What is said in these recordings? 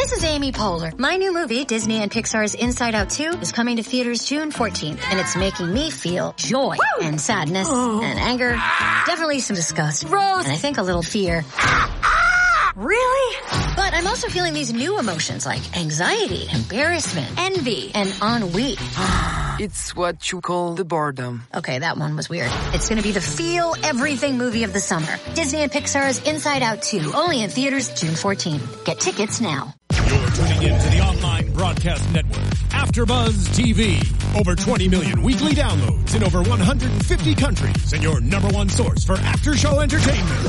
This is Amy Poehler. My new movie, Disney and Pixar's Inside Out 2, is coming to theaters June 14th, and it's making me feel joy and sadness and anger, definitely some disgust, and I think a little fear. Really? But I'm also feeling these new emotions like anxiety, embarrassment, envy, and ennui. It's what you call the boredom. Okay, that one was weird. It's going to be the feel everything movie of the summer. Disney and Pixar's Inside Out 2, only in theaters June 14th. Get tickets now. You're tuning in to the online broadcast network, AfterBuzz TV. Over 20 million weekly downloads in over 150 countries, and your number one source for after-show entertainment.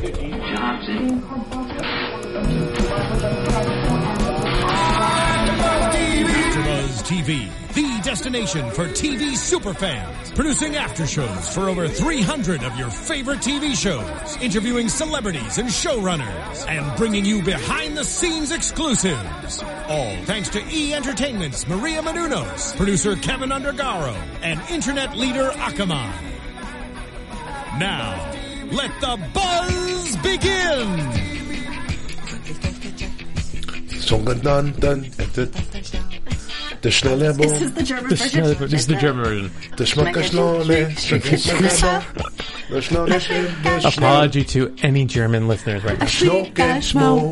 AfterBuzz TV, the destination for TV superfans, producing aftershows for over 300 of your favorite TV shows, interviewing celebrities and showrunners, and bringing you behind-the-scenes exclusives. All thanks to E! Entertainment's Maria Menounos, producer Kevin Undergaro, and internet leader Akamai. Now, let the buzz begin! The schnelle Boom. This is the German version. This is the German version. The schmucke Schnelle. Apology to any German listeners right now. Schmo.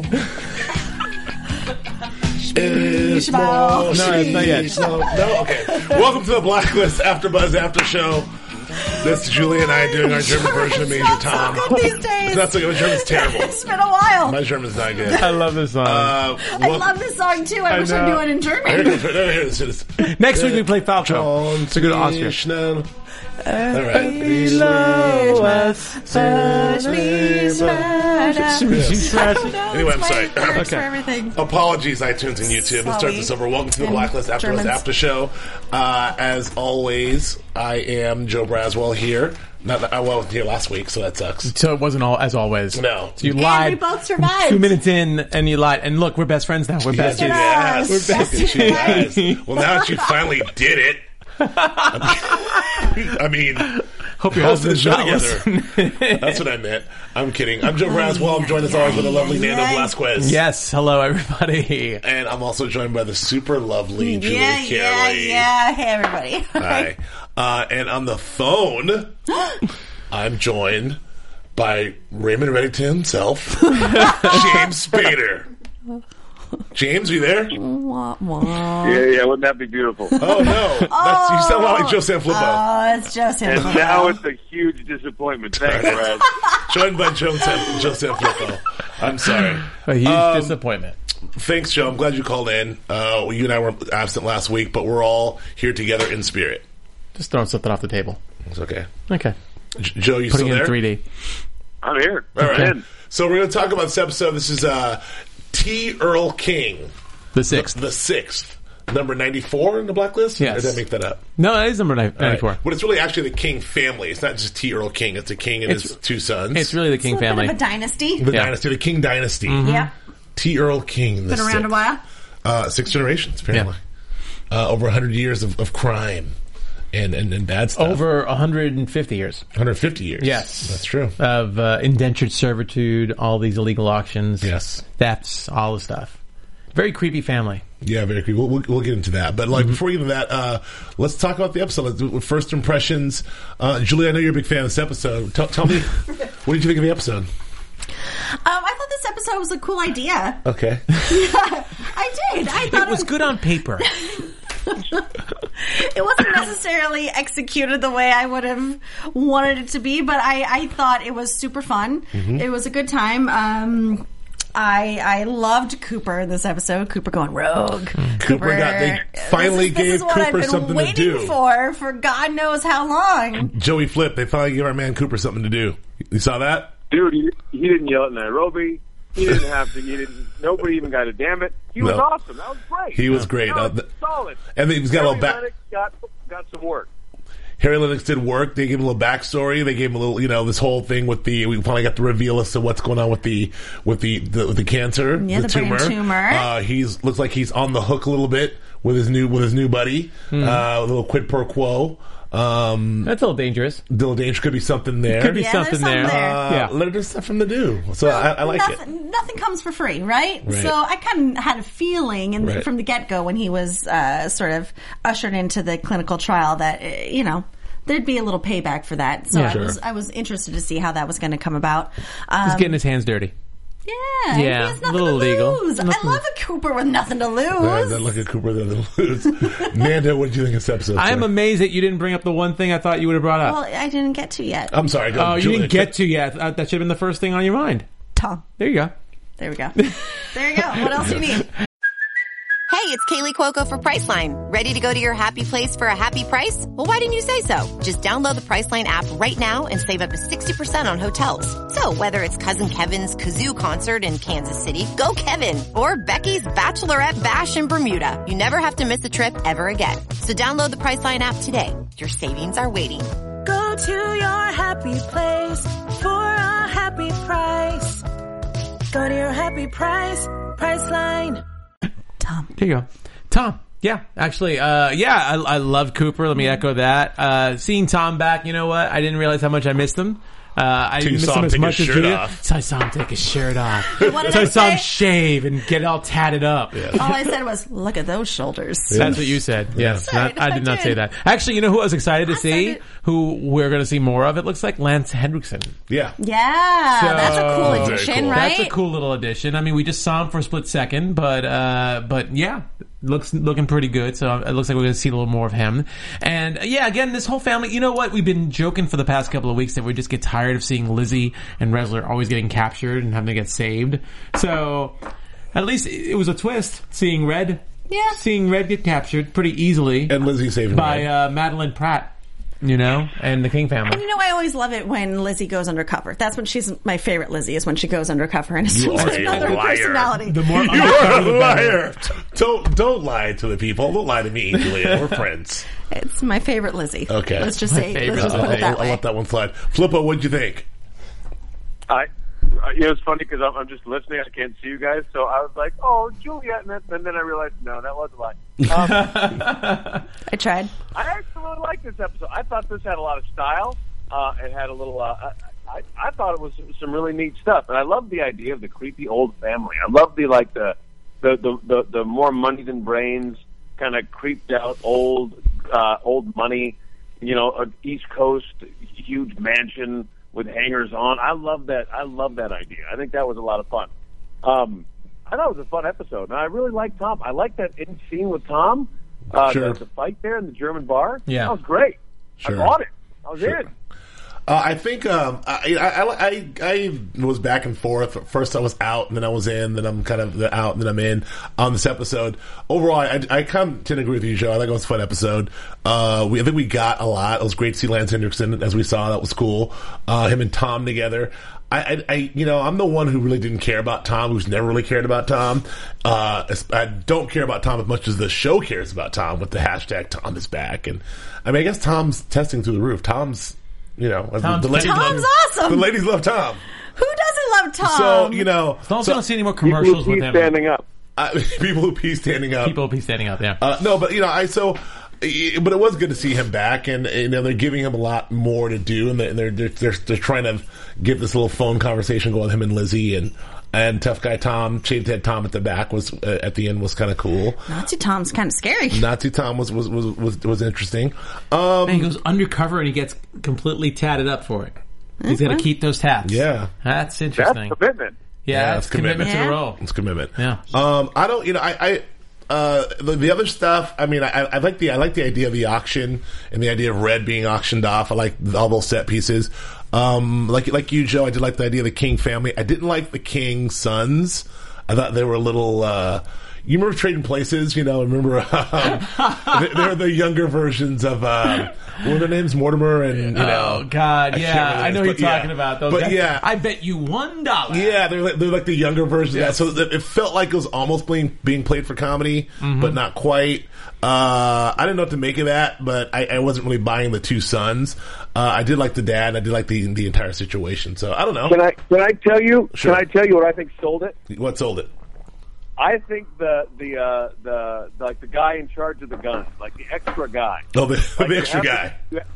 No, not yet. No, okay. Welcome to the Blacklist AfterBuzz After Show. This is Julie and I doing our German version of Major Tom. So good these days. It's not so good. My German's terrible. It's been a while. My German's not good. I love this song. I love this song too. I wish I knew it in German. Next week we play Falco. So go to Austria. Schnell. All right. Anyway, I'm sorry. For everything. Apologies, iTunes and YouTube. Let's start this over. Welcome to the Blacklist AfterBuzz After Show. As always, I am Joe Braswell here. I wasn't here last week, so that sucks. So it wasn't all as always. No. So you lied. And we both survived. 2 minutes in, and you lied. And look, we're best friends now. We're besties. Yes. We're besties. Yes. Well, now that you finally did it, I mean, hope your husband's not listening. That's what I meant. I'm kidding. I'm Joe Braswell. I'm joined as always with the lovely Nando Velasquez. Yes. Hello, everybody. And I'm also joined by the super lovely Julie Carey. Yeah. Hey, everybody. Hi. And on the phone, I'm joined by Raymond Reddington himself, James Spader. James, are you there? Yeah, wouldn't that be beautiful? Oh, no. You sound like Joe Sanfilippo. Oh, it's Joe Sanfilippo. And now it's a huge disappointment. Thanks, Brad. Joined by Joe Sanfilippo. I'm sorry. A huge disappointment. Thanks, Joe. I'm glad you called in. You and I were absent last week, but we're all here together in spirit. Just throwing something off the table. It's okay. Okay. Joe, you Putting still there? Putting in 3D. I'm here. All right. In. So we're going to talk about this episode. This is T. Earl King. The 6th. The 6th. Number 94 in the Blacklist? Yes. Or did I make that up? No, that is number 94. Right. But it's really actually the King family. It's not just T. Earl King. It's a king and his 2 sons. It's really the King family. Bit of a dynasty. The dynasty. The King dynasty. Mm-hmm. Yeah. T. Earl King. Been around a while. 6 generations, apparently. Yeah. Over 100 years of crime. And bad stuff. Over 150 years. 150 years. Yes. That's true. Of indentured servitude, all these illegal auctions. Yes. Thefts, all the stuff. Very creepy family. Yeah, very creepy. We'll get into that. But before we get into that, let's talk about the episode. First impressions. Julie, I know you're a big fan of this episode. Tell me, what did you think of the episode? I thought this episode was a cool idea. Okay. Yeah, I did. I thought it was good on paper. It wasn't necessarily executed the way I would have wanted it to be, but I thought it was super fun. Mm-hmm. It was a good time. I loved Cooper in this episode. Cooper going rogue. They finally gave Cooper something to do. For God knows how long. Joey Flip, they finally gave our man Cooper something to do. You saw that? Dude, he didn't yell at Nairobi. He didn't have to. Nobody even got a damn it. He was awesome. That was great. He was great. Solid. And he's got a little back. Got some work. Harry Lennox did work. They gave him a little backstory. They gave him a little, this whole thing with we finally got the reveal as to what's going on with the cancer, the tumor. Brain tumor. Looks like he's on the hook a little bit with his new buddy. A little quid pro quo. That's a little dangerous. Little Dangerous could be something there. Could be Yeah, something there's something there. there. Yeah. There's something to do. So I like it. Nothing comes for free, right? Right. So I kind of had a feeling Right. from the get-go when he was sort of ushered into the clinical trial that, there'd be a little payback for that. So Yeah. I was interested to see how that was going to come about. He's getting his hands dirty. Yeah, Yeah, he has nothing a little to illegal. lose. I love a Cooper with nothing to lose. That look at Cooper there to lose. Nando, what did you think of this episode? I am sir? amazed that you didn't bring up the one thing I thought you would have brought up. Well, I didn't get to yet. I'm sorry. Go, Oh, you Julia. didn't get to yet. That should have been the first thing on your mind. Tom. There you go. There we go. There you go. What else do you need? Hey, it's Kaylee Cuoco for Priceline. Ready to go to your happy place for a happy price? Well, why didn't you say so? Just download the Priceline app right now and save up to 60% on hotels. So whether it's Cousin Kevin's Kazoo Concert in Kansas City, go Kevin, or Becky's Bachelorette Bash in Bermuda, you never have to miss a trip ever again. So download the Priceline app today. Your savings are waiting. Go to your happy place for a happy price. Go to your happy price, Priceline. Tom. There you go. Tom. Yeah, actually, I love Cooper. Let me echo that. Seeing Tom back, you know what? I didn't realize how much I missed him. I Till you missed saw him him as take much his as shirt Julia. off. So I saw him take his shirt off. What did So I saw say? him shave and get all tatted up. All I said was, look at those shoulders. That's what you said. Yes, Right, I did not say that. Actually, you know who I was excited to see? it. Who we're going to see more of? It looks like Lance Hendrickson. Yeah. Yeah, So- that's a cool Very addition, cool. right? That's a cool little addition. I mean, we just saw him for a split second, but yeah, looking pretty good. So it looks like we're going to see a little more of him. And yeah, again, this whole family. You know what? We've been joking for the past couple of weeks that we just get tired of seeing Lizzie and Ressler always getting captured and having to get saved. So at least it was a twist seeing Red. Yeah. Seeing Red get captured pretty easily And Lizzie saving by Red. Madeline Pratt. You know, and the King family. And you know, I always love it when Lizzie goes undercover. That's when she's my favorite Lizzie, is when she goes undercover and You assumes are a another liar. personality. The more You are a liar. Don't lie to the people. Don't lie to me, Julia. We're friends. It's my favorite Lizzie. Okay. Let's just say, favorite let's just put it that I'll way. let that one slide. Flippo, what'd you think? It's funny because I'm just listening. I can't see you guys, so I was like, "Oh, Juliet," and then I realized, no, that was a lie. I tried. I actually really liked this episode. I thought this had a lot of style. It had a little. I thought it was some really neat stuff, and I love the idea of the creepy old family. I love the more money than brains kind of creeped out old money. You know, an East Coast huge mansion with hangers on. I love that idea. I think that was a lot of fun. I thought it was a fun episode, and I really liked Tom. I liked that in scene with Tom. Sure. The fight there in the German bar. Yeah. That was great. Sure. I bought it. I was Sure. in. I think I was back and forth. First I was out, and then I was in. Then I'm kind of out, and then I'm in on this episode. Overall, I kind of tend to agree with you, Joe. I think it was a fun episode. I think we got a lot. It was great to see Lance Hendrickson, as we saw. That was cool. Him and Tom together. I'm the one who really didn't care about Tom, who's never really cared about Tom. I don't care about Tom as much as the show cares about Tom with the hashtag Tom is back. And I mean, I guess Tom's testing through the roof. Tom's the ladies Tom's love, awesome. The ladies love Tom. Who doesn't love Tom? So, As long as we don't see any more People commercials who with keep him. standing up. people who pee standing up. People will be standing up, yeah. No, but but it was good to see him back, and they're giving him a lot more to do, and they're trying to get this little phone conversation going with him and Lizzie and tough guy Tom, shaved head Tom at the back was at the end was kind of cool. Nazi Tom's kind of scary. Nazi Tom was interesting. And he goes undercover and he gets completely tatted up for it. He's got to keep those tats. Yeah. That's That's interesting. commitment. Yeah, that's it's commitment to the Yeah. role. It's commitment. Yeah. I don't. The other stuff. I mean, I like the idea of the auction and the idea of Red being auctioned off. I like all those set pieces. Like you, Joe. I did like the idea of the King family. I didn't like the King's sons. I thought they were a little. You remember Trading Places? Remember they're the younger versions of what were their names? Mortimer and Oh God, yeah, I know who you're but yeah. talking about. Those But guys. yeah. I bet you $1. Yeah, they're like the younger version Yes. of that. So it felt like it was almost being played for comedy, but not quite. I didn't know what to make of that, but I wasn't really buying the two sons. I did like the dad. I did like the entire situation. So I don't know. Can I tell you? Sure. Can I tell you what I think sold it? What sold it? I think the guy in charge of the guns, like the extra guy. Oh, the Like, extra guy.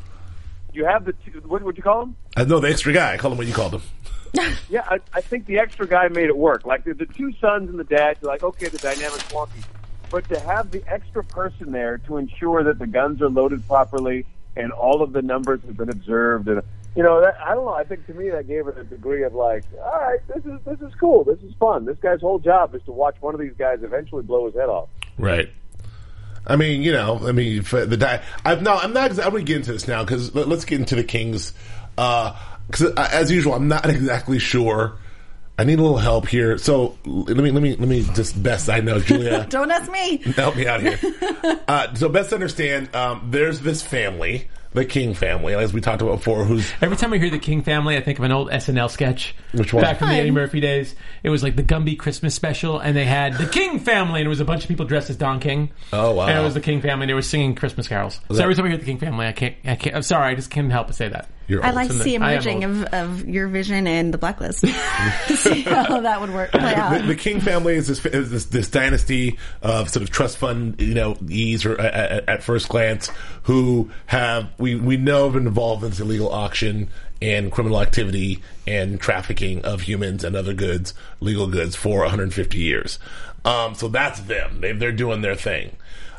you have the two, what would you call him? No, the extra guy. I call him what you called him. Yeah, I think the extra guy made it work. Like the two sons and the dad, you're like, okay, the dynamic's wonky. But to have the extra person there to ensure that the guns are loaded properly and all of the numbers have been observed, and I don't know. I think to me that gave it a degree of like, all right, this is cool. This is fun. This guy's whole job is to watch one of these guys eventually blow his head off. Right. I mean, for the I'm not. I'm going to get into this now because let's get into the Kings. Because as usual, I'm not exactly sure. I need a little help here. So let me just best I know, Julia. Don't ask me. Help me out here. So best understand, there's this family, the King family, as we talked about before. Who's every time I hear the King family, I think of an old SNL sketch. Which one? Back from the Eddie Murphy days. It was like the Gumby Christmas special, and they had the King family, and it was a bunch of people dressed as Don King. Oh wow! And it was the King family. And they were singing Christmas carols. So every time I hear the King family, I can't. I'm sorry, I just can't help but say that. I like to see a merging of your vision and the Blacklist. See how that would work. Play out. The King family is this dynasty of sort of trust fund, ease or at first glance, who have we know have been involved in this illegal auction and criminal activity and trafficking of humans and other goods, legal goods, for 150 years. So that's them. They're doing their thing.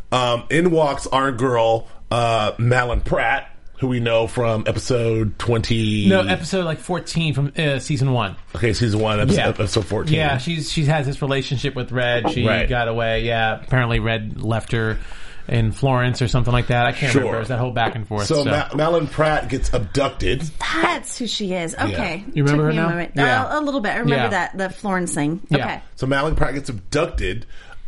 In walks our girl, Malin Pratt, who we know from episode 20... No, episode like 14 from season 1. Okay, season 1, episode 14. Yeah, she has this relationship with Red. She got away. Yeah, apparently Red left her in Florence or something like that. I can't remember. It was that whole back and forth. So Malin Pratt gets abducted. That's who she is. Okay. Yeah. You remember her now? Yeah. A little bit. I remember that, the Florence thing. Yeah. Okay. So Malin Pratt gets abducted.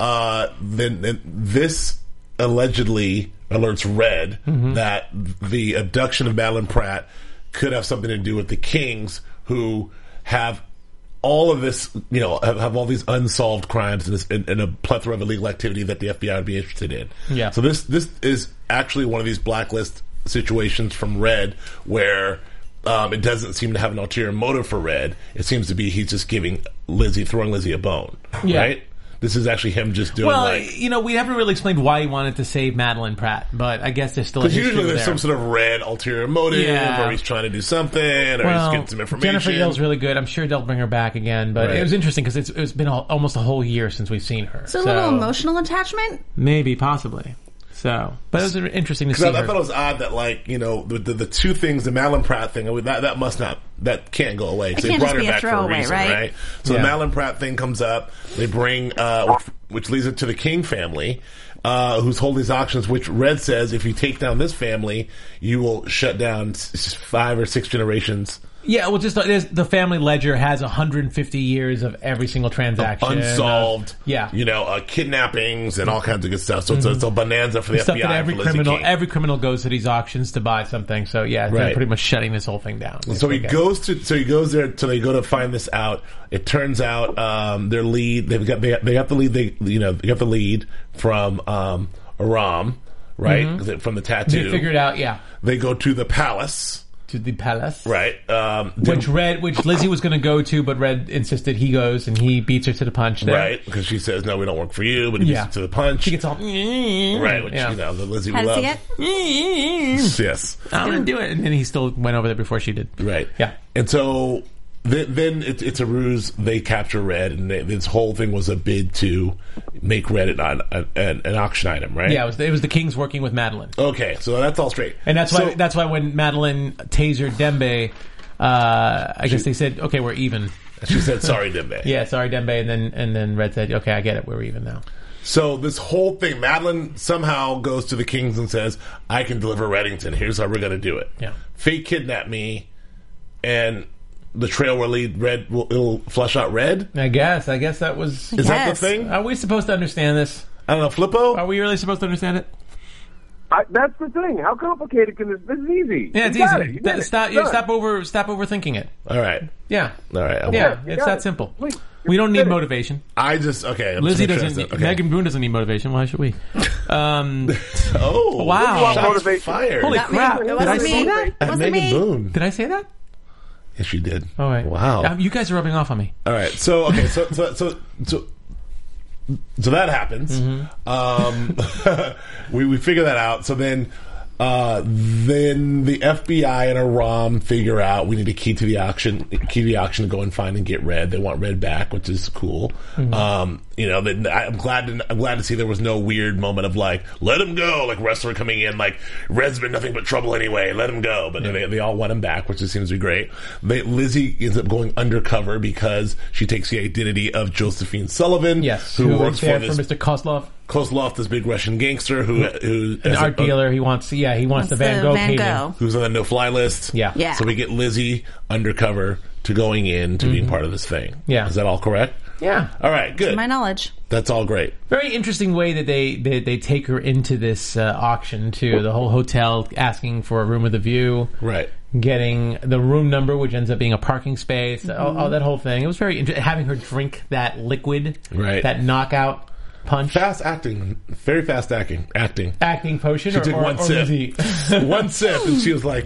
Then this allegedly alerts Red that the abduction of Malin Pratt could have something to do with the Kings, who have all of this, have all these unsolved crimes and a plethora of illegal activity that the FBI would be interested in. Yeah. So this is actually one of these blacklist situations from Red where it doesn't seem to have an ulterior motive for Red. It seems to be he's just throwing Lizzie a bone. Yeah. Right? This is actually him just doing we haven't really explained why he wanted to save Madeline Pratt, but I guess there's still a history usually there's there. some sort of Red ulterior motive, or he's trying to do something, or he's getting some information. Jennifer Hill's really good. I'm sure they'll bring her back again, but it was interesting because it's been almost a whole year since we've seen her. So a little emotional attachment? Maybe, possibly. So, but it was interesting to see. I thought it was odd that, the two things, the Malin Pratt thing, that can't go away. It they can't brought just her be a back for a throwaway, reason, right? So the Malin Pratt thing comes up. They bring, which leads it to the King family, who's holding these auctions. Which Red says, if you take down this family, you will shut down 5 or 6 generations. Yeah, well, just the family ledger has 150 years of every single transaction, unsolved. Kidnappings and all kinds of good stuff. So it's a bonanza for the stuff FBI. That every criminal goes to these auctions to buy something. So they're pretty much shutting this whole thing down. So he goes there till they go to find this out. It turns out their lead. They got the lead. They got the lead from Aram, right? From the tattoo. They figured out. Yeah. They go to the palace. Right. Which Lizzie was going to go to, but Red insisted he goes, and he beats her to the punch there. Right, because she says, no, we don't work for you, but he beats her to the punch. She gets all... Right, which, the Lizzie we love. Yes. I'm going to do it. And then he still went over there before she did. Right. Yeah. And so... Then it's a ruse. They capture Red, and this whole thing was a bid to make Red an auction item, right? Yeah, it was the Kings working with Madeline. Okay, so that's all straight. And that's why when Madeline tasered Dembe, I guess they said, "Okay, we're even." She said, "Sorry, Dembe." Yeah, sorry, Dembe, and then Red said, "Okay, I get it. We're even now." So this whole thing, Madeline somehow goes to the Kings and says, "I can deliver Reddington. Here's how we're going to do it." Yeah, Fate kidnapped me, and the trail will lead Red. It'll flush out Red. I guess that was. Is that the thing? Are we supposed to understand this? I don't know, Flippo. Are we really supposed to understand it? That's the thing. How complicated can this? This is easy. Yeah, it's easy. Stop overthinking it. All right. Yeah. All right. It's that simple. We don't need motivation. Lizzie doesn't. Okay. Megan Boone doesn't need motivation. Why should we? Oh wow! Motivation. Fired. Holy crap! Did I say that? Megan me. Boone. Did I say that? Yes, you did. All right. Wow. You guys are rubbing off on me. All right. So that happens. Mm-hmm. We figure that out. So then Then the FBI and Aram figure out we need a key to the auction to go and find and get Red. They want Red back, which is cool. I'm glad to see there was no weird moment of like, let him go, like wrestler coming in, like Red's been nothing but trouble anyway, let him go. But they all want him back, which just seems to be great. Lizzie ends up going undercover because she takes the identity of Josephine Sullivan, who works for Mr. Kozlov, this big Russian gangster who an art dealer. He wants the Van Gogh painting. Who's on the no-fly list. Yeah. So we get Lizzie undercover to going in to being part of this thing. Yeah. Is that all correct? Yeah. All right, good. To my knowledge. That's all great. Very interesting way that they take her into this auction, too. The whole hotel asking for a room with a view. Right. Getting the room number, which ends up being a parking space. All that whole thing. It was very interesting. Having her drink that liquid. Right. That knockout punch. Fast acting. Very fast acting. Acting potion. She took one sip. Lizzie? One sip, and she was like...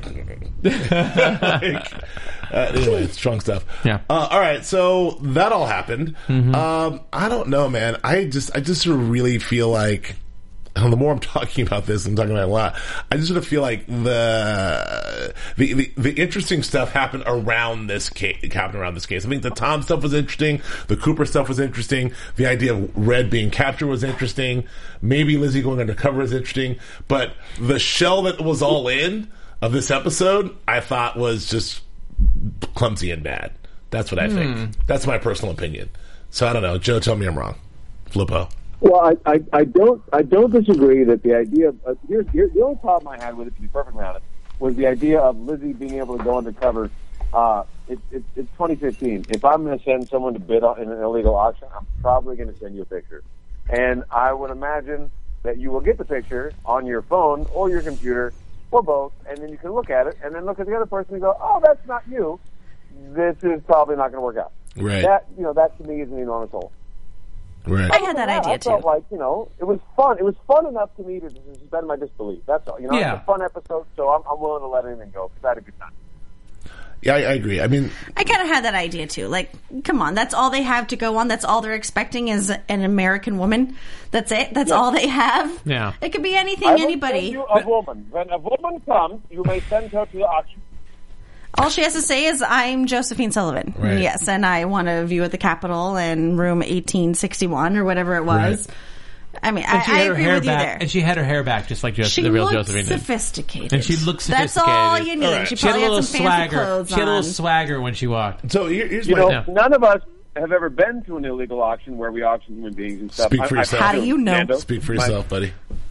anyway, strong stuff. Yeah. All right, so that all happened. I don't know, man. I just sort of really feel like... And the more I'm talking about this, I'm talking about it a lot. I just sort of feel like the interesting stuff happened around this case. I think the Tom stuff was interesting. The Cooper stuff was interesting. The idea of Red being captured was interesting. Maybe Lizzie going undercover is interesting. But the shell that was all in of this episode, I thought was just clumsy and bad. That's what I think. That's my personal opinion. So I don't know. Joe, tell me I'm wrong. Flippo. Well, I don't disagree that the idea of here's the only problem I had with it, to be perfectly honest, was the idea of Lizzie being able to go undercover. It's 2015. If I'm going to send someone to bid in an illegal auction, I'm probably going to send you a picture, and I would imagine that you will get the picture on your phone or your computer or both, and then you can look at it and then look at the other person and go, "Oh, that's not you. This is probably not going to work out." Right. That to me is an enormous hole. Right. I had that idea too. I felt like, it was fun. It was fun enough to me to suspend my disbelief. That's all. It's a fun episode, so I'm willing to let anything go because I had a good time. Yeah, I agree. I mean, I kind of had that idea too. Like, come on, that's all they have to go on. That's all they're expecting is an American woman. That's it. That's all they have. Yeah. It could be anything, anybody. I will send you a woman. When a woman comes, you may send her to the auction. All she has to say is, I'm Josephine Sullivan. Right. Yes, and I want to view at the Capitol in room 1861 or whatever it was. Right. I mean, I agree with you there. And she had her hair back just like the real Josephine did. Sophisticated. And she looked sophisticated. That's all you need. Right. She She had probably a little had some fancy swagger. clothes She had a little on. swagger when she walked. so here's None of us have ever been to an illegal auction where we auction human beings and stuff. Speak for yourself. How do you know? Nando? Speak for yourself, buddy.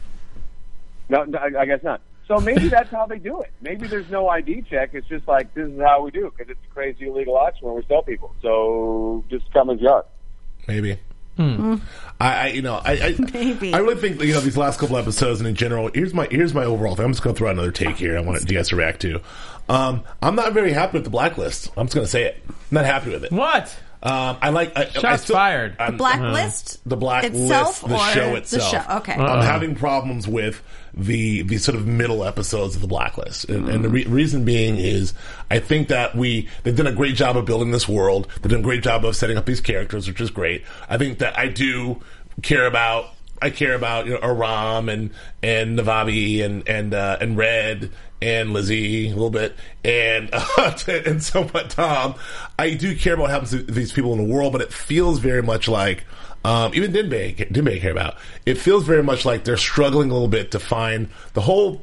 No, I guess not. So maybe that's how they do it. Maybe there's no ID check. It's just like, this is how we do it because it's a crazy illegal auction where we sell people. So just come as you are. Maybe. Hmm. I Maybe. I really think these last couple episodes and in general. Here's my overall thing. I'm just going to throw out another take here. I want you guys to react to. I'm not very happy with the Blacklist. I'm just going to say it. I'm not happy with it. What? Shots fired. The Blacklist? The Blacklist, itself the or show itself. The show. Okay. I'm having problems with the sort of middle episodes of the Blacklist, and the reason being is I think that they've done a great job of building this world. They've done a great job of setting up these characters, which is great. I think that I do care about. I care about Aram and Navabi and Red and Lizzie a little bit and somewhat Tom. I do care about what happens to these people in the world, but it feels very much like even Dinbei care about. It feels very much like they're struggling a little bit to find the whole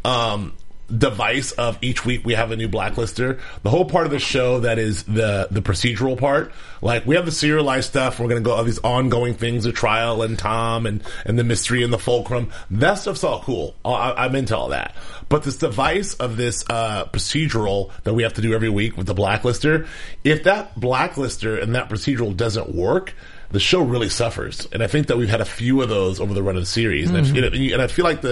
device of each week we have a new blacklister. The whole part of the show that is the procedural part. Like, we have the serialized stuff. We're going to go all these ongoing things, the trial and Tom and the mystery and the fulcrum. That stuff's all cool. I'm into all that. But this device of this procedural that we have to do every week with the blacklister, if that blacklister and that procedural doesn't work, the show really suffers. And I think that we've had a few of those over the run of the series. And I feel like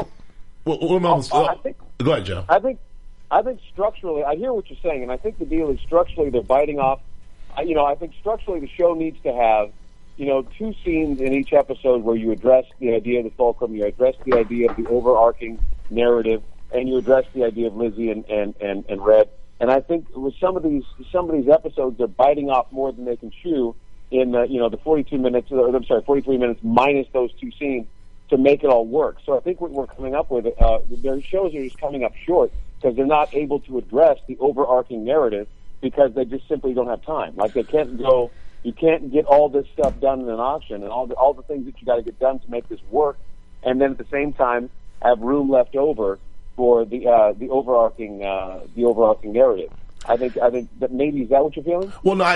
go ahead, Joe. I think structurally, I hear what you're saying, and I think the deal is structurally they're biting off. I think structurally the show needs to have, 2 scenes in each episode where you address the idea of the fulcrum, you address the idea of the overarching narrative, and you address the idea of Lizzie and Red. And I think with some of these episodes, they're biting off more than they can chew in the 43 minutes minus those 2 scenes. to make it all work. So I think what we're coming up with, their shows are just coming up short because they're not able to address the overarching narrative because they just simply don't have time. Like they can't go, you can't get all this stuff done in an auction and all the things that you got to get done to make this work, and then at the same time have room left over for the overarching narrative. I think that maybe, is that what you're feeling? Well, no,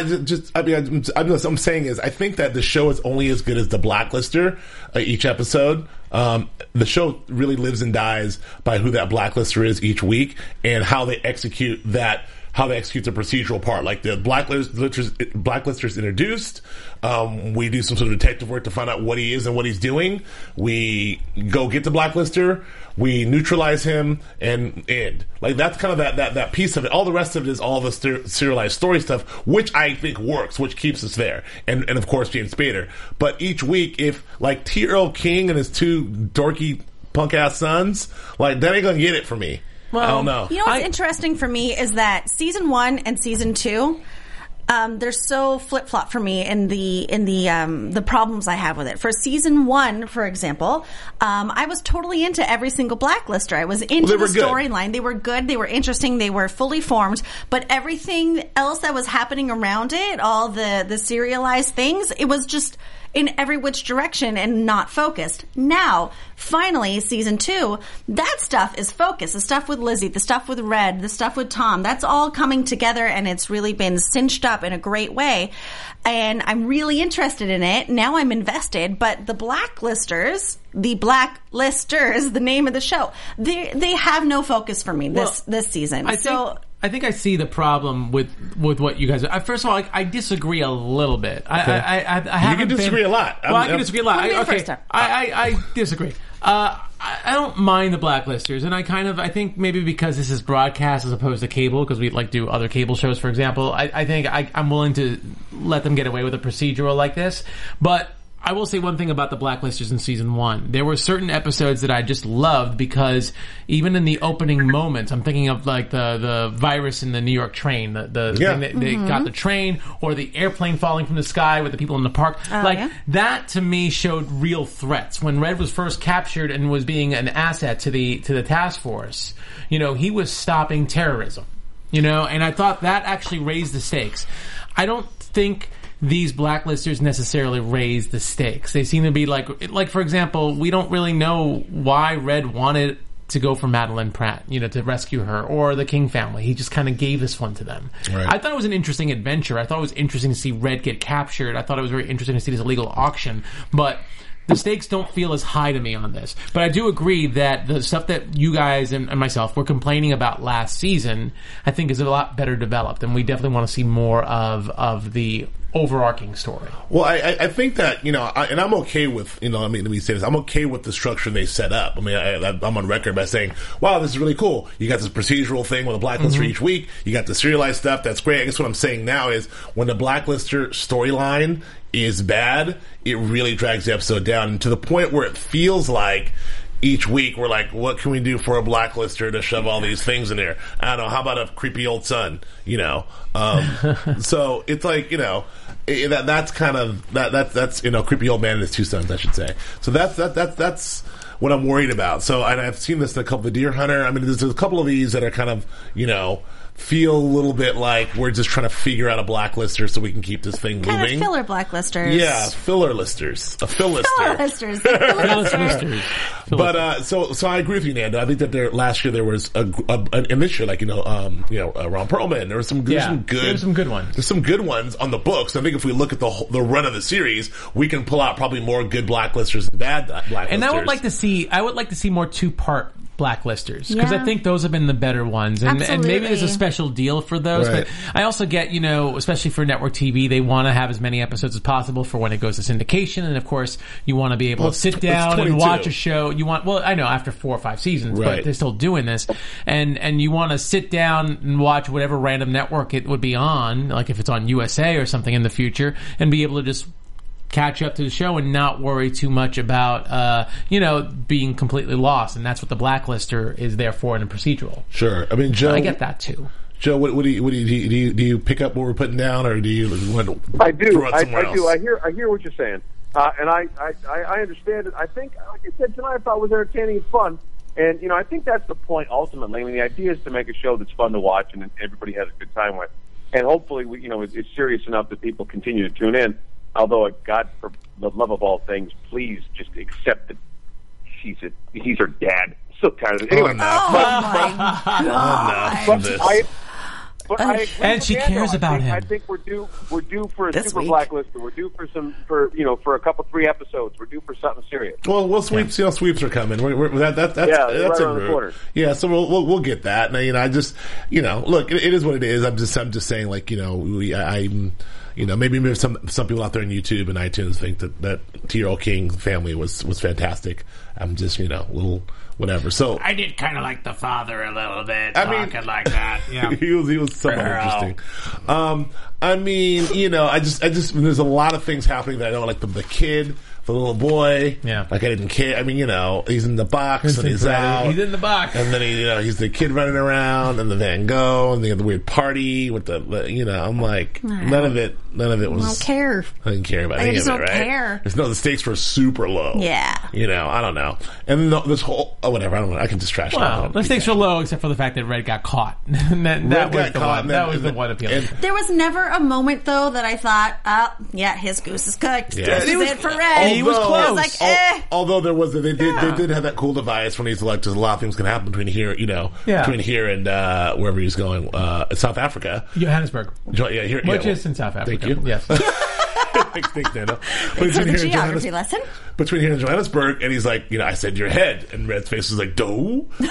I'm saying is I think that the show is only as good as the Blacklister each episode. The show really lives and dies by who that Blacklister is each week and how they execute that. How they execute the procedural part. Like the Blacklister's introduced. We do some sort of detective work to find out what he is and what he's doing. We go get the Blacklister. We neutralize him and end. Like that's kind of that piece of it. All the rest of it is all the serialized story stuff, which I think works, which keeps us there. And of course James Spader. But each week, if like T. Earl King and his two dorky punk ass sons, like that ain't gonna get it for me. Well, I don't know. You know what's interesting for me is that season 1 and season 2, they're so flip flop for me in the problems I have with it. For season 1, for example, I was totally into every single Blacklister. I was into the storyline. They were good. They were interesting. They were fully formed. But everything else that was happening around it, all the serialized things, it was just in every which direction and not focused. Now, finally, season 2, that stuff is focused. The stuff with Lizzie, the stuff with Red, the stuff with Tom, that's all coming together and it's really been cinched up in a great way. And I'm really interested in it. Now I'm invested, but the Blacklisters, the name of the show, they have no focus for me this season. I think I see the problem with what you guys are. First of all, I disagree a little bit. You can disagree a lot. Well, I can disagree a lot. I disagree. I don't mind the Blacklisters, and I think maybe because this is broadcast as opposed to cable, because we do other cable shows, for example, I think I'm willing to let them get away with a procedural like this. But I will say one thing about the Blacklisters in season 1. There were certain episodes that I just loved because even in the opening moments, I'm thinking of like the virus in the New York train, they got the train, or the airplane falling from the sky with the people in the park. That to me showed real threats. When Red was first captured and was being an asset to the task force, he was stopping terrorism, and I thought that actually raised the stakes. I don't think these Blacklisters necessarily raise the stakes. They seem to be like for example, we don't really know why Red wanted to go for Madeline Pratt, to rescue her, or the King family. He just kind of gave this one to them. Right. I thought it was an interesting adventure. I thought it was interesting to see Red get captured. I thought it was very interesting to see this illegal auction, but the stakes don't feel as high to me on this. But I do agree that the stuff that you guys and myself were complaining about last season, I think is a lot better developed, and we definitely want to see more of the overarching story. Well, I think that, and I'm okay with, let me say this, I'm okay with the structure they set up. I mean, I'm on record by saying, wow, this is really cool. You got this procedural thing with a Blacklister each week. You got the serialized stuff. That's great. I guess what I'm saying now is when the Blacklister storyline is bad, it really drags the episode down to the point where it feels like each week we're like, what can we do for a Blacklister to shove all these things in there? I don't know. How about a creepy old son? So it's like, that's kind of that's creepy old man and his two sons, I should say. So that's what I'm worried about. So I've seen this in a couple of Deer Hunter. I mean, there's a couple of these that are kind of feel a little bit like we're just trying to figure out a Blacklister so we can keep this thing moving. Kind of filler Blacklisters. Yeah, filler listers. A fill-lister. But so I agree with you, Nando. I think that last year there was and this year, Ron Perlman. There was some good ones. There's some good ones on the books. I think if we look at the run of the series, we can pull out probably more good Blacklisters than bad Blacklisters. And I would like to see more 2-part Blacklisters, because I think those have been the better ones, and maybe there's a special deal for those. Right. But I also get, especially for network TV, they want to have as many episodes as possible for when it goes to syndication, and of course you want to be able to sit down and watch a show. I know after 4 or 5 seasons, but they're still doing this, and you want to sit down and watch whatever random network it would be on, like if it's on USA or something in the future, and be able to just catch up to the show and not worry too much about, being completely lost. And that's what the Blacklister is there for in a procedural. Sure. I mean, Joe, I get that too. Joe, what do you pick up what we're putting down, or do you want to I do. throw it somewhere else? I do. I hear what you're saying. And I understand it. I think, like I said tonight, I thought it was entertaining and fun. And, I think that's the point ultimately. I mean, the idea is to make a show that's fun to watch and everybody has a good time with. And hopefully, it's serious enough that people continue to tune in. Although, God, for the love of all things, please just accept that he's her dad. So tired of it. Anyway, Enough of this. I agree and with she Daniel. cares about him. I think we're due for a This super week. blacklister. We're due for for a couple 3 episodes. We're due for something serious. Well, sweeps are coming. That's right that's around the corner. Yeah, so we'll get that. And I just look, it is what it is. I'm just saying, like, maybe some people out there on YouTube and iTunes think that T.R.L. King family was fantastic. I'm just little whatever. So I did kind of like the father a little bit, talking like that. Yeah, he was somewhat interesting. I just there's a lot of things happening that I don't like. The kid, the little boy. Yeah. Like, I didn't care. I mean, he's in the box and he's out. He's in the box. And then he's the kid running around and the Van Gogh and the weird party with I'm like, none of it was. I don't care. I didn't care about I any just of it, don't right? care. The stakes were super low. Yeah. I don't know. And then this whole, whatever, I don't know. I can just trash Well, talk. the stakes were low except for the fact that Red got caught. That was the one appeal. There was never a moment, though, that I thought, his goose is cooked. Yeah. This is it for Red. He was close. I was like, Although there was, they did have that cool device when he's like, there's a lot of things can happen between here, between here and wherever he's going, South Africa, Johannesburg, which is in South Africa. Thank you. Yes. Thanks, Nando. for the geography lesson. Between here and Johannesburg, and he's like, I said your head, and Red's face was like, dough. So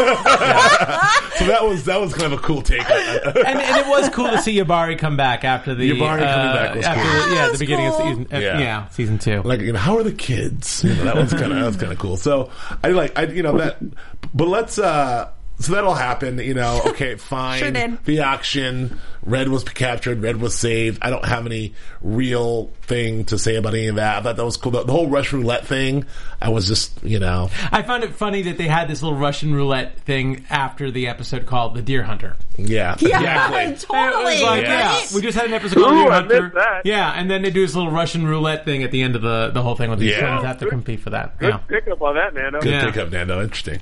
that was kind of a cool take. and it was cool to see Yabari come back after the Yabari coming back was cool. the beginning of season, season 2. Like, how are the kids? That was kind of cool. So that, but let's. So that'll happen, okay, fine. Sure did. The auction, Red was captured, Red was saved. I don't have any real thing to say about any of that. I thought that was cool. The whole Russian roulette thing, I was just, I found it funny that they had this little Russian roulette thing after the episode called The Deer Hunter. Yeah, exactly. Totally. It was like, Yes. we just had an episode called Deer I Hunter. missed that. Yeah, and then they do this little Russian roulette thing at the end of the whole thing with these friends have to compete for that. Good Yeah. pickup on that, Nando. Good Yeah. pickup, Nando. Interesting.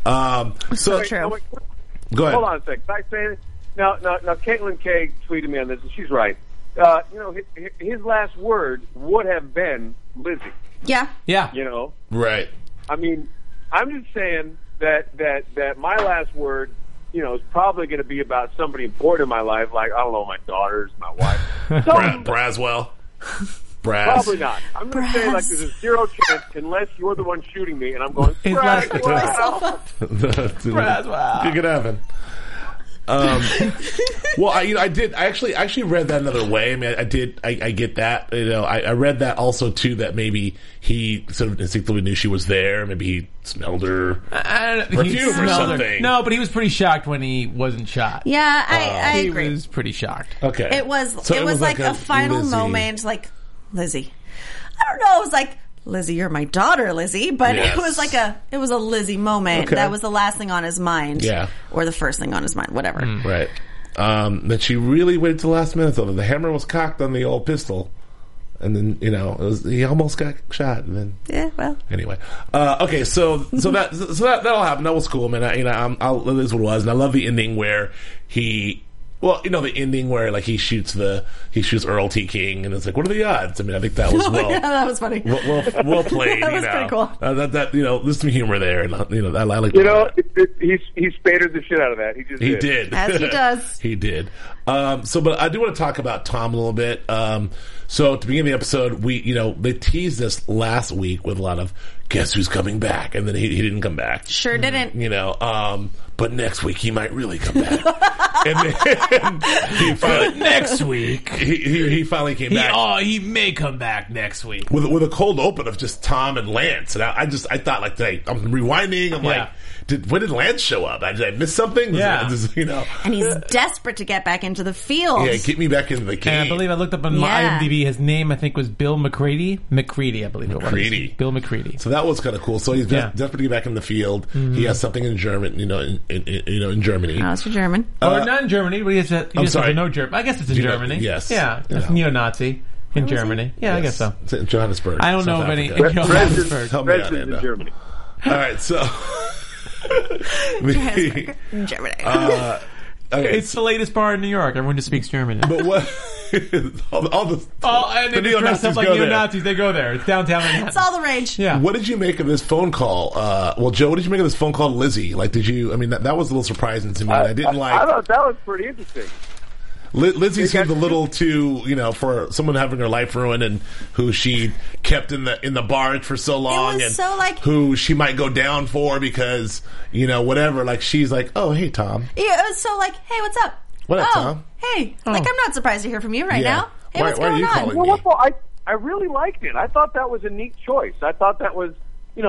So true. Go ahead. Hold on a sec. Back saying now, Caitlin Kay tweeted me on this, and she's right. His last word would have been Lizzie. Yeah. Yeah. Right. I mean, I'm just saying that my last word, is probably going to be about somebody important in my life, like, I don't know, my daughters, my wife. Braswell. Probably not. I'm going to say, like, there's a 0 chance unless you're the one shooting me, and I'm going, His last- Braswell. It could happen. Well, I actually read that another way. I mean, I get that. I read that also too, that maybe he sort of instinctively knew she was there. Maybe he smelled her perfume or something. No, but he was pretty shocked when he wasn't shot. Yeah, I He agree. was pretty shocked. Okay. It was So it was like a final Lizzie. moment, like, Lizzie. I don't know, it was like, Lizzie, you're my daughter, Lizzie, but Yes. it was a Lizzie moment. Okay. That was the last thing on his mind. Yeah. Or the first thing on his mind, whatever. Right. That she really waited till the last minute, though. The hammer was cocked on the old pistol. And then, he almost got shot. And then, Yeah, well. anyway. Okay, so that'll happen. That was cool, man. It is what it was. And I love the ending where he, the ending where, like, he shoots Earl T. King, and it's like, what are the odds? I mean, I think that was Yeah, that was funny. well played. That was pretty cool. There's some humor there, and I like. He spaded the shit out of that. He did. As he does. He did. But I do want to talk about Tom a little bit. So at the beginning of the episode, they teased us last week with a lot of guess who's coming back, and then he didn't come back. Sure didn't. But next week he might really come back. And then he finally, Next week. he finally came back. He may come back next week. With a cold open of just Tom and Lance, and I thought, like, today I'm rewinding. I'm like, when did Lance show up? Did I miss something? Yeah. And he's desperate to get back into the field. Yeah, get me back into the game. And I believe I looked up on my IMDb. His name, I think, was Bill McCready. McCready, I believe it was. Bill McCready. So that was kind of cool. So he's desperate to get back in the field. Mm-hmm. He has something in German, in Germany. Oh, it's for German. Or not in Germany, but he just has sorry. no German. I guess it's in Germany. Yes. Yeah. That's neo-Nazi. In Germany. Yeah, I guess so. It's in Johannesburg. I don't know South of any. Africa. In Johannesburg. Help me out, Dresden's in Nando. Germany. All right, so In Germany. okay, It's the latest bar in New York. Everyone just speaks German. but what? all the And they the dress up like go there. neo-Nazis. They go there. It's downtown Manhattan. It's all the rage. Yeah. What did you make of this phone call? Well, Joe, what did you make of this phone call to Lizzie? Like, did you? I mean, that was a little surprising to me. I didn't like. I thought that was pretty interesting. Lizzie seemed a little too, for someone having her life ruined and who she kept in the barge for so long, was and so, like- who she might go down for because whatever. Like she's like, oh hey Tom, Yeah, it was so like, hey, what's up? What up, oh, Tom? Hey, like I'm not surprised to hear from you right Yeah. now. Hey, Why- what's why are going you on? calling You know me? what? I really liked it. I thought that was a neat choice. I thought that was,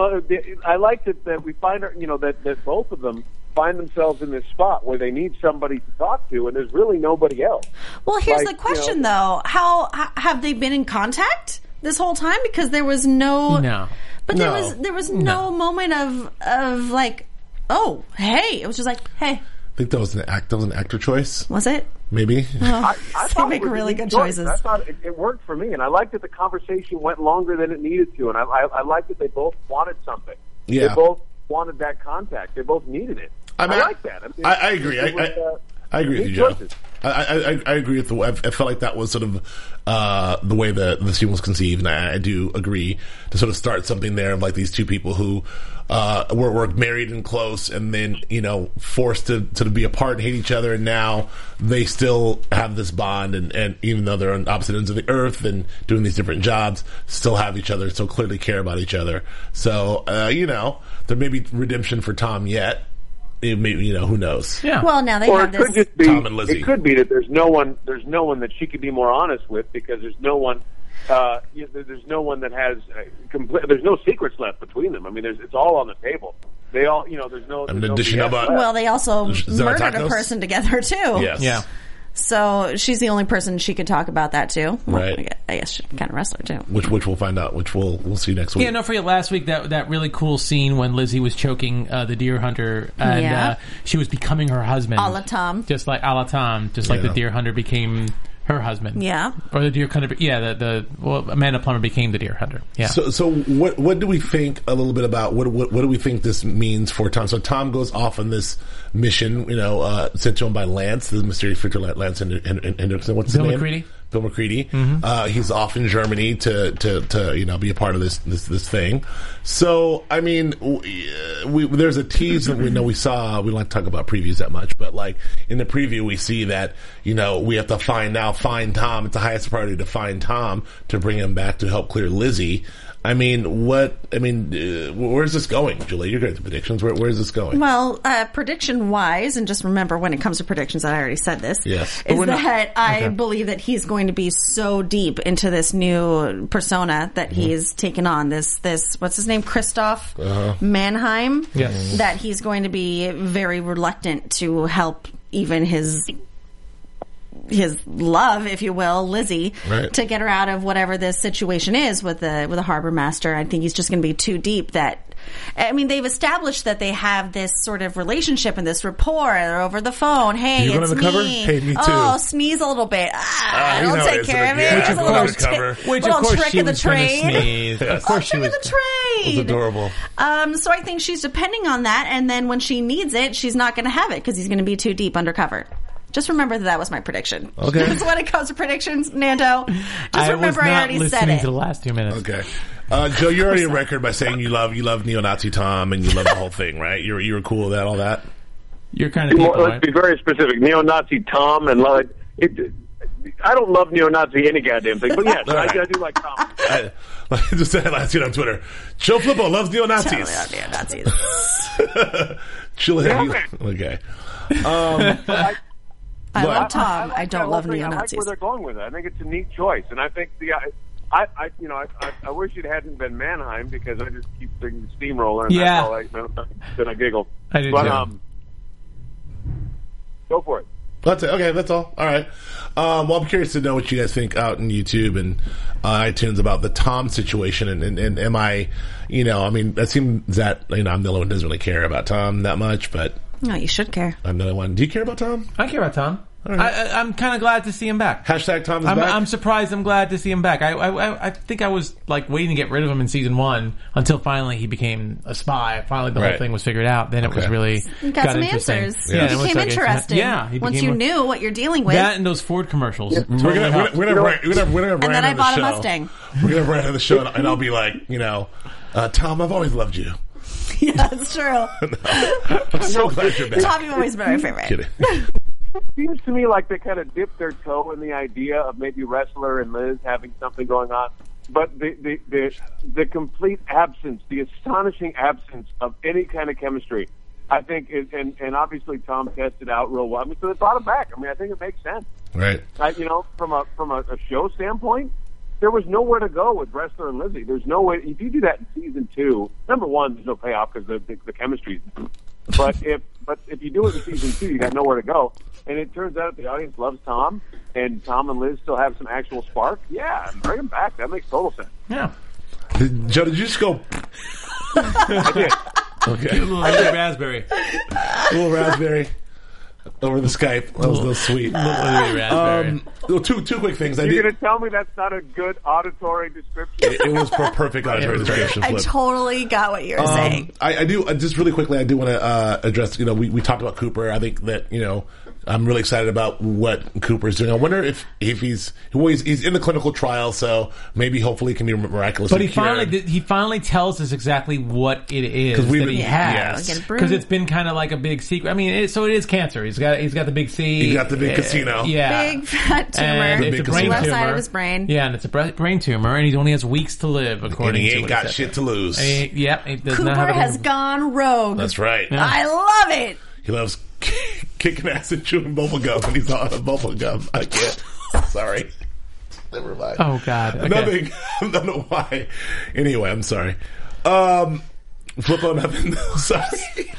I liked it that we find, that both of them find themselves in this spot where they need somebody to talk to, and there's really nobody else. Well, here's Like, the question though: how have they been in contact this whole time? Because there was no, but No. there was no moment of like, oh, hey, it was just like, hey, I think that was an actor choice, was it? maybe. I They thought make it was a really neat good choice. choices. I thought it worked for me, and I liked that the conversation went longer than it needed to, and I liked that they both wanted something. Yeah. They both wanted that contact. They both needed it. I like that. mean, I agree. it was, I agree with neat you, Joe. choices. I agree with I felt like that was sort of the way the scene was conceived, and I do agree to sort of start something there of like these two people who were married and close, and then forced to be apart and hate each other, and now they still have this bond, and even though they're on opposite ends of the earth and doing these different jobs, still have each other, still clearly care about each other. So there may be redemption for Tom yet. It may, who knows? Yeah. Well, now they Or have it could this. just be. Tom and Lizzie. It could be that there's no one that she could be more honest with, because there's no one. There's no one that has there's no secrets left between them. I mean, it's all on the table. They all, there's no. And there's no does she know BS about- left. Well, they also murdered a Tacos? person together too. Yes. Yeah. So she's the only person she could talk about that too. Well, Right. I guess she's kind of wrestler too. Which we'll find out. Which we'll see next week. Yeah, no, forget last week that really cool scene when Lizzie was choking the deer hunter and Yeah. she was becoming her husband. A la Tom. Just like a la Tom. Just like Yeah. the deer hunter became her husband. Yeah. Or the deer hunter, Amanda Plummer became the deer hunter. Yeah. So what do we think a little bit about what do we think this means for Tom? So Tom goes off on this mission, sent to him by Lance, the mysterious figure Lance Hendrickson. What's Bill his name? McCready. Bill McCready. He's off in Germany to be a part of this thing. So I mean, there's a tease that we know we saw. We don't like to talk about previews that much, but like in the preview, we see that we have to find Tom. It's the highest priority to find Tom to bring him back to help clear Lizzie. I mean, where's this going, Julie? You're good at the predictions. Where's this going? Well, prediction-wise, and just remember when it comes to predictions, I already said this. Yes. But Is we're not- that I believe that he's going to be so deep into this new persona that he's taken on. This what's his name? Christoph Mannheim. Yes. That he's going to be very reluctant to help even his love, if you will, Lizzie, Right. to get her out of whatever this situation is with the harbor master. I think he's just going to be too deep. They've established that they have this sort of relationship and this rapport. They're over the phone. Hey, You going it's undercover? me. Hey, me too. Oh, sneeze a little bit. he's I'll not take into care it. of it. Yeah, It's he's a not little undercover. Which, of little course, trick she of the was going to trade. sneeze. Of course, she Trick was. of the trade. It's adorable. So I think she's depending on that, and then when she needs it, she's not going to have it because he's going to be too deep undercover. Just remember that was my prediction. Okay. That's when it comes to predictions, Nando. Just I remember was I not already said listening it. to the last 2 minutes. Okay. Joe, you're already a record by saying you love neo-Nazi Tom and you love the whole thing, right? You were cool with that, all that? You're kind of people, Let's right? be very specific. Neo-Nazi Tom and I don't love neo-Nazi any goddamn thing, but yes, I do like Tom. I just said last year on Twitter. Joe Flippo loves neo-Nazis. Totally on neo-Nazis. She'll have you. Okay. I love Tom. I like that don't whole love thing. I like neo-Nazis. where they're going with it. I think it's a neat choice, and I think I wish it hadn't been Mannheim because I just keep thinking steamroller, and Yeah. that's all then I giggle. I do But too. go for it. That's it. Okay, that's all. All right. Well, I'm curious to know what you guys think out in YouTube and iTunes about the Tom situation. And am I, it seems that, I'm the only one who doesn't really care about Tom that much, but No, you should care. I'm the only one. Do you care about Tom? I care about Tom. I'm kind of glad to see him back. Hashtag Tom is back. I'm surprised. I'm glad to see him back. I think I was like waiting to get rid of him in season 1 until finally he became a spy. Finally, the whole thing was figured out. Then it was really got some interesting. answers. Yeah, it became interesting. Once you knew what you're dealing with. That and those Ford commercials. We're gonna have Brand and then I bought a Mustang. We're gonna have Brand on the show, and I'll be like, Tom, I've always loved you. Yeah, that's true. I'm so glad you're back. Tom, you've always been my favorite. Kidding. It seems to me like they kind of dipped their toe in the idea of maybe Wrestler and Liz having something going on, but the complete absence, the astonishing absence of any kind of chemistry, I think, and obviously Tom tested out real well. I mean, so they brought him back. I mean, I think it makes sense. Right. From a show standpoint, there was nowhere to go with Wrestler and Lizzie. There's no way if you do that in season 2. Number one, there's no payoff because the chemistry. But if you do it in season 2, you got nowhere to go. And it turns out the audience loves Tom, and Tom and Liz still have some actual spark. Yeah, bring him back. That makes total sense. Yeah. Joe, did you just go? I did. Okay. A little raspberry. Over the Skype. That was sweet. Two quick things. You're going to tell me that's not a good auditory description? It was perfect auditory description. I totally got what you were saying. I do, just really quickly, I do want to address, we talked about Cooper. I think that, I'm really excited about what Cooper's doing. I wonder if he's in the clinical trial, so maybe hopefully he can be miraculous. But he finally tells us exactly what it is that he has. Because it's been kind of like a big secret. I mean, it is cancer. He's got the big C. He got the big casino. Yeah. Big fat tumor. And it's a brain tumor. Left side of his brain. Yeah, and it's a brain tumor, and he only has weeks to live, according to he ain't got shit to lose. He does Cooper not have has gone rogue. That's right. Yeah. I love it. He loves kicking ass and chewing bubble gum when he's on bubble gum. I can't. Sorry. Never mind. Oh, God. Okay. Nothing. I don't know why. Anyway, I'm sorry. Flip on nothing. Sorry.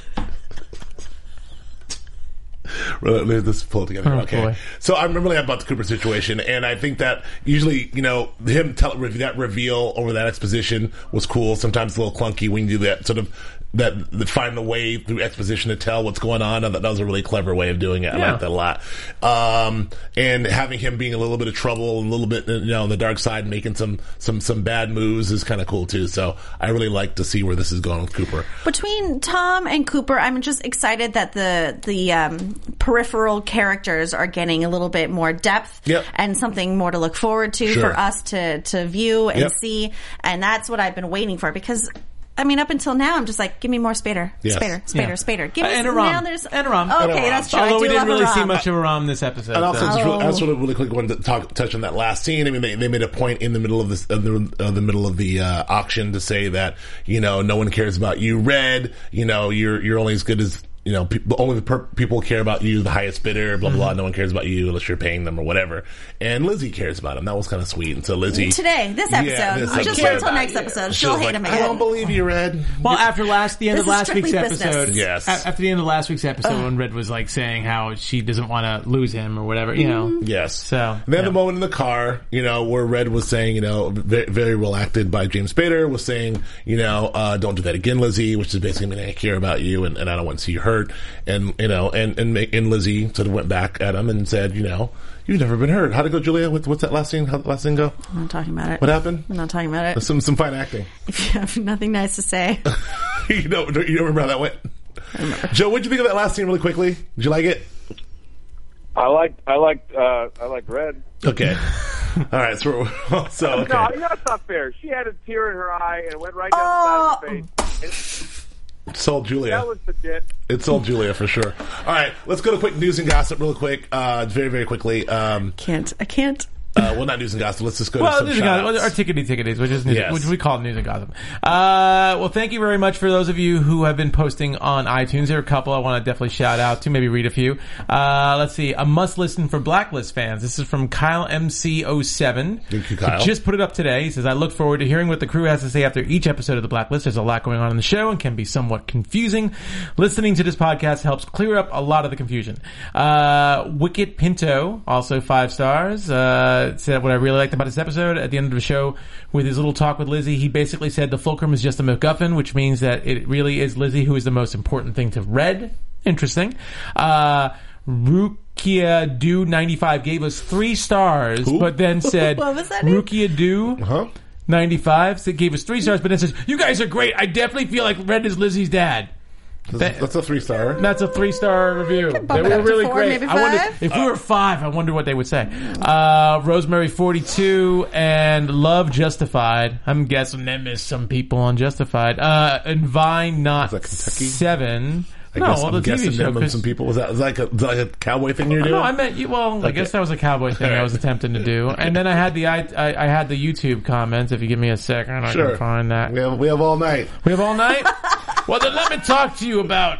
Let's just pull it together. Okay. Boy. So I'm really about the Cooper situation, and I think that usually, him that reveal over that exposition was cool. Sometimes a little clunky when you do that sort of that find the way through exposition to tell what's going on. That was a really clever way of doing it. I like that a lot. And having him being a little bit of trouble, and a little bit, on the dark side, making some bad moves is kind of cool too. So I really like to see where this is going with Cooper. Between Tom and Cooper, I'm just excited that the peripheral characters are getting a little bit more depth and something more to look forward to for us to view and see. And that's what I've been waiting for, because I mean, up until now, I'm just like, give me more Spader. Yes. Spader. Give me and Aram. Now there's Aram. Okay, that's true. Although we didn't really see Aram. much of Aram this episode. And also, so. I just really quick wanted to touch on that last scene. I mean, they made a point in the middle of this, the middle of the auction to say that no one cares about you, Red. You're only as good as. Only the people care about you, the highest bidder, blah, blah, blah. No one cares about you unless you're paying them or whatever. And Lizzie cares about him. That was kind of sweet. And so Lizzie... Today, this episode. Just wait until next episode. She'll hate him again. I don't believe you, Red. Well, after the end of last week's business. episode... Yes. After the end of last week's episode, when Red was like saying how she doesn't want to lose him or whatever, Yes. So... Then the moment in the car, where Red was saying, very, very well acted by James Spader, was saying, don't do that again, Lizzie, which is basically meaning I care about you and I don't want to see you hurt. And Lizzie sort of went back at him and said, you've never been hurt. How'd it go, Julia? What's that last scene? How'd the last scene go? I'm not talking about it. What happened? I'm not talking about it. Some fine acting. If you have nothing nice to say. You don't remember how that went? I remember. Joe, what'd you think of that last scene really quickly? Did you like it? I liked Red. Okay. All right. So okay. No, that's not fair. She had a tear in her eye and went right down the side of her face. Sold Julia. That was legit. It sold Julia for sure. All right, let's go to quick news and gossip real quick. Very, very quickly. I can't. Well, not news and gossip. Let's just go to some news and gossip, or tickety-ticketies, which is news, which we call news and gossip. Well, thank you very much for those of you who have been posting on iTunes. There are a couple I want to definitely shout out to, maybe read a few. Let's see. A must listen for Blacklist fans. This is from Kyle MC07. Thank you, Kyle. He just put it up today. He says, I look forward to hearing what the crew has to say after each episode of The Blacklist. There's a lot going on in the show and can be somewhat confusing. Listening to this podcast helps clear up a lot of the confusion. Wicket Pinto, also 5 stars, said what I really liked about this episode. At the end of the show, with his little talk with Lizzie, he basically said the fulcrum is just a MacGuffin, which means that it really is Lizzie who is the most important thing to Red. Interesting. Rukia Do 95 gave us 3 stars, Who? but then said What was that name? Rukia Do 95 so gave us 3 stars, but then says, "You guys are great. I definitely feel like Red is Lizzie's dad." That's a 3-star. That's a 3-star review. They bump it were up to really 4, great. maybe I wonder 5? if we were 5. I wonder what they would say. Rosemary 42 and Love Justified. I'm guessing they missed some people on Justified. And Vine Not that Kentucky? 7. I No, guess well, I'm the guessing TV show. them and some people. Was that like a cowboy thing you're doing? No, I meant you. Well, I guess that was a cowboy thing I was attempting to do. And then I had the I had the YouTube comments. If you give me a second, I can find that. We have all night. We have all night? Well, then let me talk to you about...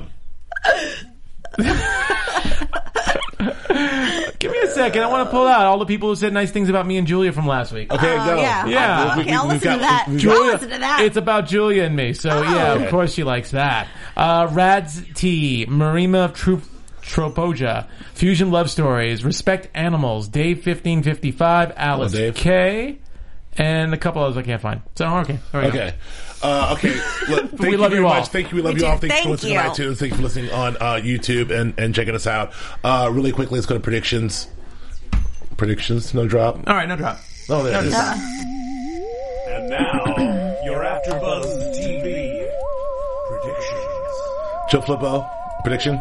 Give me a second. I want to pull out all the people who said nice things about me and Julia from last week. Okay, go. Yeah. Okay, I'll listen to that. Julia, I'll listen to that. It's about Julia and me, so yeah, of course she likes that. Rads T, Marima Tropoja, Fusion Love Stories, Respect Animals, Dave 1555, Alice Dave. K, and a couple others I can't find. So okay, there we go. Okay. Look, thank We you love very you all. much. Thank you. We love you all. Thanks for listening on iTunes. Thanks for listening on YouTube and checking us out. Really quickly, let's go to predictions. Predictions, no drop. All right, no drop. Oh, there it is. And now, your AfterBuzz TV predictions. Joe Flippo, prediction?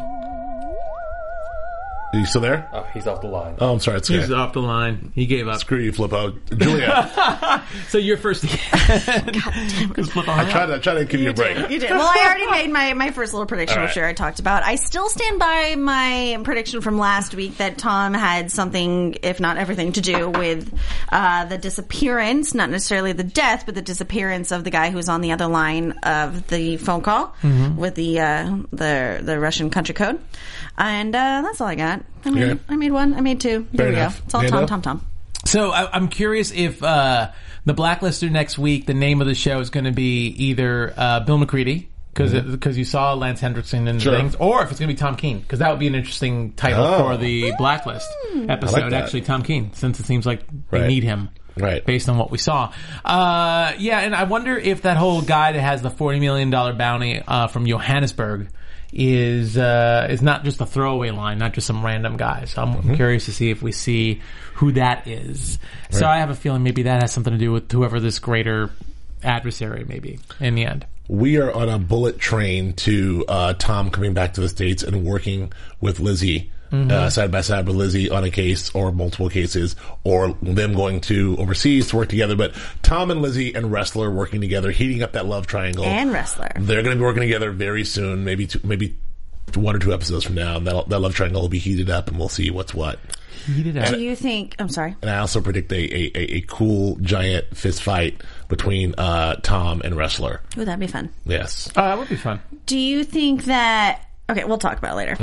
Are you still there? Oh, he's off the line. Oh, I'm sorry. It's okay. He's off the line. He gave up. Screw you, Flippo. Julia. So you're first again. I tried to give you a break. You did. Well, I already made my first little prediction, All which right. I talked about. I still stand by my prediction from last week that Tom had something, if not everything, to do with the disappearance, not necessarily the death, but the disappearance of the guy who's on the other line of the phone call with the Russian country code. And that's all I got. I made one. I made 2. There we go. It's all Tom. So I'm curious if the Blacklister next week, the name of the show is going to be either Bill McCready, because you saw Lance Hendrickson and things, or if it's going to be Tom Keene, because that would be an interesting title for the Blacklist episode. like that. Actually, Tom Keene, since it seems like they need him. Right. Based on what we saw. And I wonder if that whole guy that has the $40 million bounty from Johannesburg is not just a throwaway line, not just some random guy. So I'm curious to see if we see who that is. So I have a feeling maybe that has something to do with whoever this greater adversary may be in the end. We are on a bullet train to Tom coming back to the States and working with Lizzie. Side by side with Lizzie on a case or multiple cases, or them going to overseas to work together. But Tom and Lizzie and Wrestler working together, heating up that love triangle. And Wrestler. They're going to be working together very soon, maybe 1 or 2 episodes from now. And that love triangle will be heated up, and we'll see what's what. Heated up. Do you think... I'm sorry. And I also predict a cool giant fist fight between Tom and Wrestler. Ooh, that'd be fun. Yes. That would be fun. Do you think that... Okay, we'll talk about it later. All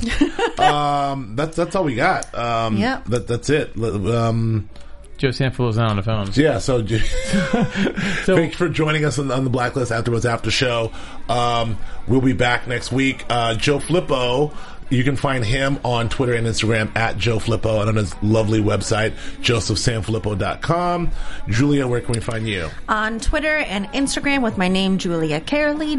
right. That's all we got. Yep. That's it. Joe Sanfillo's not on the phone. Yeah, so thanks for joining us on the Blacklist AfterBuzz After Show. We'll be back next week. Joe Flippo, you can find him on Twitter and Instagram at Joe Flippo and on his lovely website, josephsanfilippo.com. Julia, where can we find you? On Twitter and Instagram with my name, Julia Carley,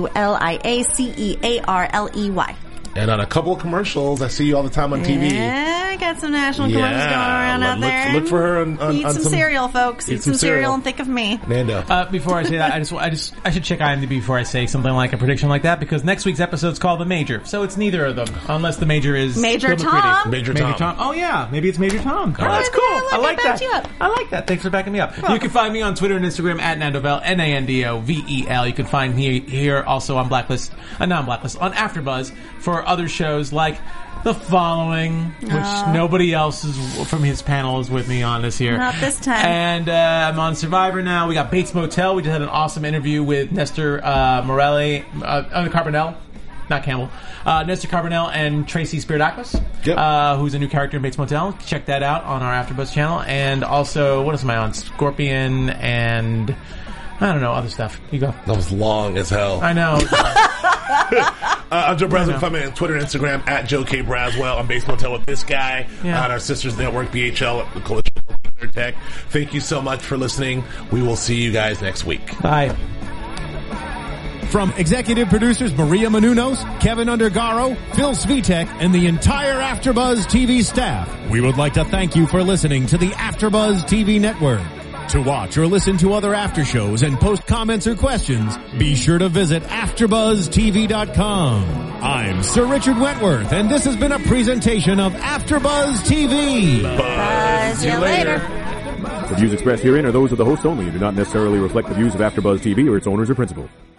JuliaCearley. And on a couple of commercials, I see you all the time on TV. Yeah, I got some national commercials going around out there. Look for her on Eat some cereal, folks. Eat some cereal and think of me. Nando. Before I say that, I should check IMDb before I say something like a prediction like that, because next week's episode is called The Major, so it's neither of them, unless the Major is Major Bill McCready. Tom. Major Tom. Oh yeah, maybe it's Major Tom. Oh, that's Yeah, cool. let I me like back that. you up. I like that. Thanks for backing me up. You can find me on Twitter and Instagram at Nandovel, Nandovel. You can find me here also on Blacklist, not Blacklist, on AfterBuzz for other shows like The Following, which nobody else from his panel is with me on this year. Not this time. And I'm on Survivor now. We got Bates Motel. We just had an awesome interview with Nestor Morelli, Carbonell. Not Campbell. Nestor Carbonell and Tracy Spiridakis, who's a new character in Bates Motel. Check that out on our AfterBuzz channel. And also, what else am I on? Scorpion and... I don't know, other stuff. You go. That was long as hell. I know. I'm Joe Braswell. Find me on Twitter and Instagram at Joe K. Braswell. I'm Base Motel with this guy on our Sisters Network, BHL, the Coalition for Tech. Thank you so much for listening. We will see you guys next week. Bye. From executive producers Maria Menounos, Kevin Undergaro, Phil Svitek, and the entire AfterBuzz TV staff, we would like to thank you for listening to the AfterBuzz TV network. To watch or listen to other after shows and post comments or questions, be sure to visit AfterBuzzTV.com. I'm Sir Richard Wentworth, and this has been a presentation of AfterBuzz TV. Buzz you later. The views expressed herein are those of the host only and do not necessarily reflect the views of AfterBuzz TV or its owners or principals.